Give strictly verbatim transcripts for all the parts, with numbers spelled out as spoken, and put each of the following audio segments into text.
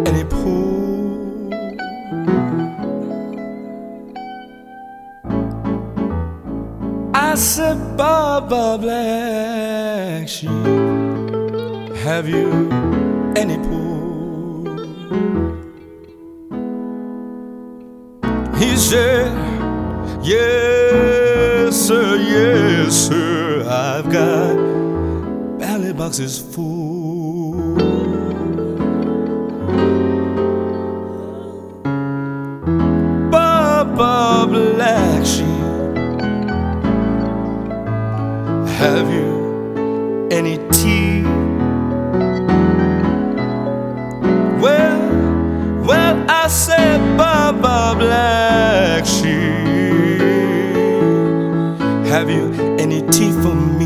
any pool. I said, Baba Black Sheep, have you any pull? He said, yes sir, yes sir, I've got ballot boxes full. Baba Black Sheep, have you any tea? Well, well, I said, Baba Black Sheep, have you any tea for me?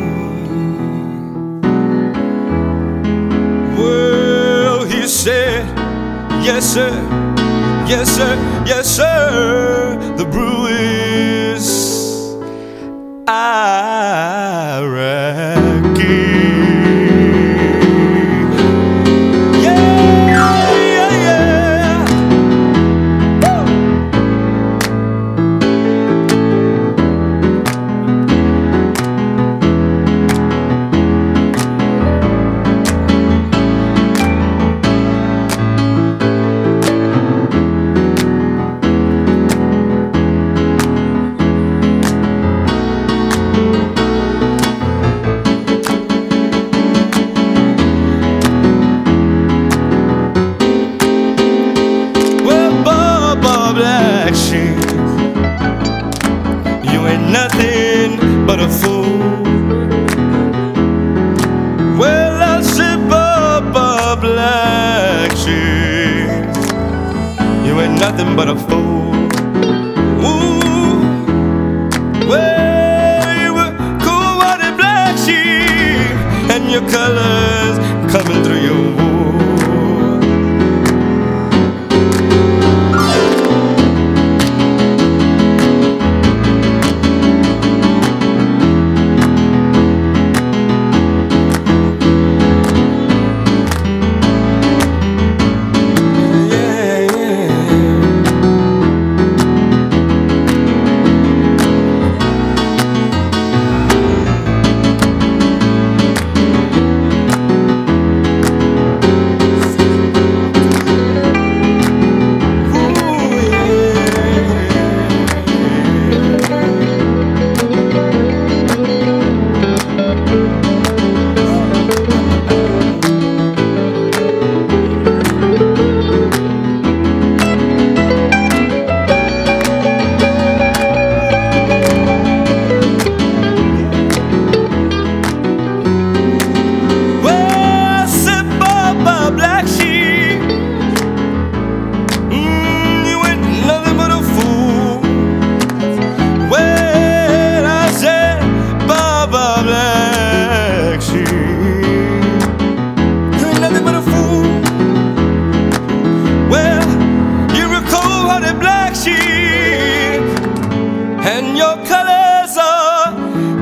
Well, he said, yes sir, yes sir, yes sir, the brew is Iraqi. You ain't nothing but a fool. Well, I said, Baba Black Sheep, you ain't nothing but a fool. Ooh, well, you were cool-hearted black sheep, and your colors coming through your wool. And your colors are